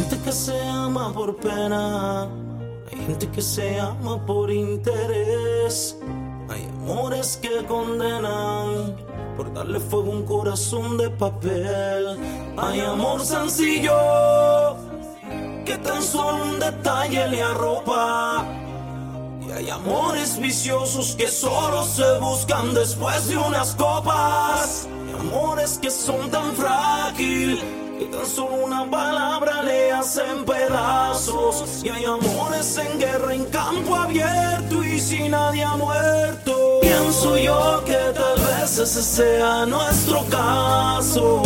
gente que se ama por pena, hay gente que se ama por interés. Hay amores que condenan por darle fuego a un corazón de papel. Hay amor sencillo que tan solo un detalle le arropa. Y hay amores viciosos que solo se buscan después de unas copas. Y amores que son tan frágil que tan solo una palabra le hacen pedazos. Y hay amores en guerra, en campo abierto y si nadie ha muerto. Pienso yo que tal vez ese sea nuestro caso.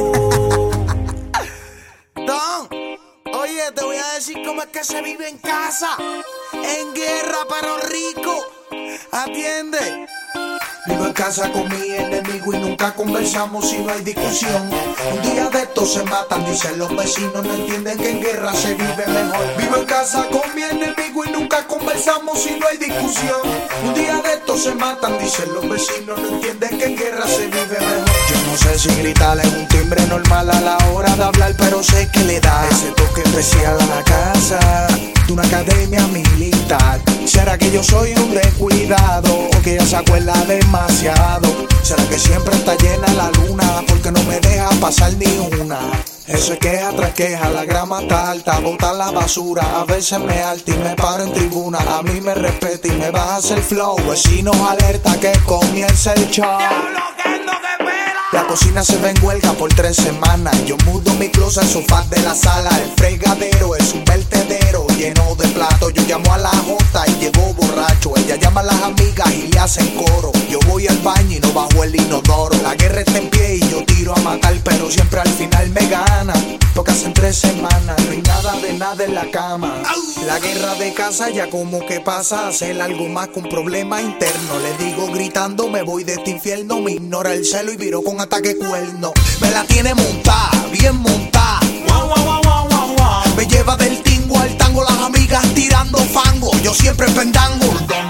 Don, oye, te voy a decir cómo es que se vive en casa. En guerra pero rico. Atiende. Vivo en casa con mi enemigo y nunca conversamos si no hay discusión. Un día de estos se matan, dicen los vecinos, no entienden que en guerra se vive mejor. Vivo en casa con mi enemigo y nunca conversamos si no hay discusión. Un día de estos se matan, dicen los vecinos, no entienden que en guerra se vive mejor. Yo no sé si gritarle es un timbre normal a la hora de hablar, pero sé que le da ese toque especial a la casa de una academia militar. ¿Será que yo soy un descuidado o que ella se acuerda demasiado? ¿Será que siempre está llena la luna porque no me deja pasar ni una? Eso es queja tras queja, la grama está alta, bota la basura. A veces me alta y me paro en tribuna. A mí me respeta y me baja el flow. Vecinos alerta que comienza el show. La cocina se ve en huelga por 3 semanas. Yo mudo mi closet al sofá de la sala. El fregadero es un vertedero lleno de platos. Yo llamo a la Jota y llegó borracho. Ella llama a las amigas y le hacen coro. Yo voy al baño y no bajo el inodoro. La guerra está en pie y yo tiro a matar, pero siempre al final me gana. Porque hacen 3 semanas, no hay nada de nada en la cama. La guerra de casa ya como que pasa a ser algo más que un problema interno. Le digo gritando, me voy de este infierno. Me ignora el celo y viro con ataque cuerno. Me la tiene montada, bien montada. Me lleva del tingo al tango, las amigas tirando fango. Yo siempre pendango.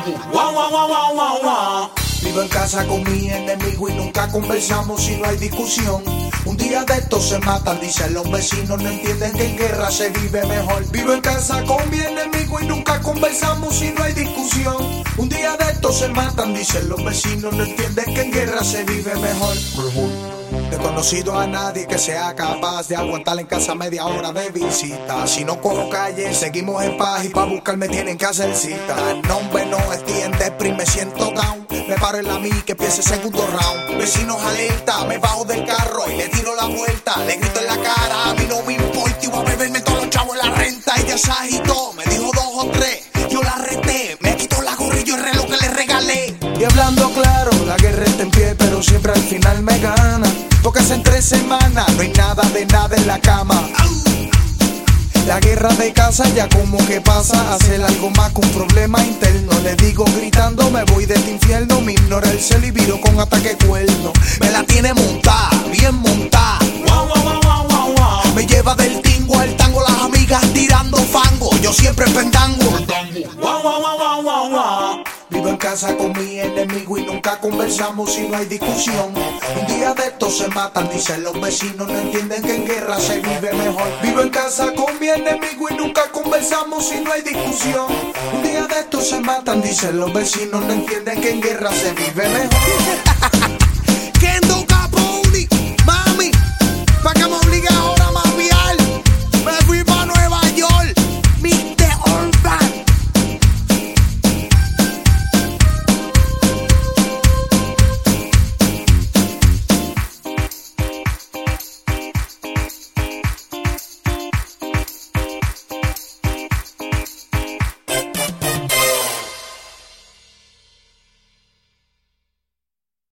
Vivo en casa con mi enemigo y nunca conversamos si no hay discusión. Un día de estos se matan, dicen los vecinos, no entienden que en guerra se vive mejor. Vivo en casa con mi enemigo y nunca conversamos si no hay discusión. Un día de estos se matan, dicen los vecinos, no entienden que en guerra se vive mejor. No he conocido a nadie que sea capaz de aguantar en casa media hora de visita. Si no cojo calle, seguimos en paz y pa' buscarme tienen que hacer cita. No, hombre, no estoy en depri, me siento down. Me paro en la mí que empiece el segundo round. Vecinos alerta, me bajo del carro y le tiro la vuelta. Le grito en la cara, a mí no me importa y voy a beberme todos los chavos en la renta. Ella se agitó, me dijo 2 o 3, yo la reté. Me quitó la gorra y yo el reloj que le regalé. Y hablando claro, la guerra está en pie, pero siempre al final me gana. Porque hacen 3 semanas, no hay nada de nada en la cama. La guerra de casa ya como que pasa a ser algo más que un problema interno. Le digo gritando, me voy de este infierno. Me ignora el celo y viro con ataque cuerno. Me la tiene montada, bien montada. Me lleva del tingo al tango, las amigas tirando fango. Yo siempre pendango. Vivo en casa con mi enemigo y nunca conversamos si no hay discusión. Un día de estos se matan, dicen los vecinos, no entienden que en guerra se vive mejor. Vivo en casa con mi enemigo y nunca conversamos si no hay discusión. Un día de estos se matan, dicen los vecinos, no entienden que en guerra se vive mejor.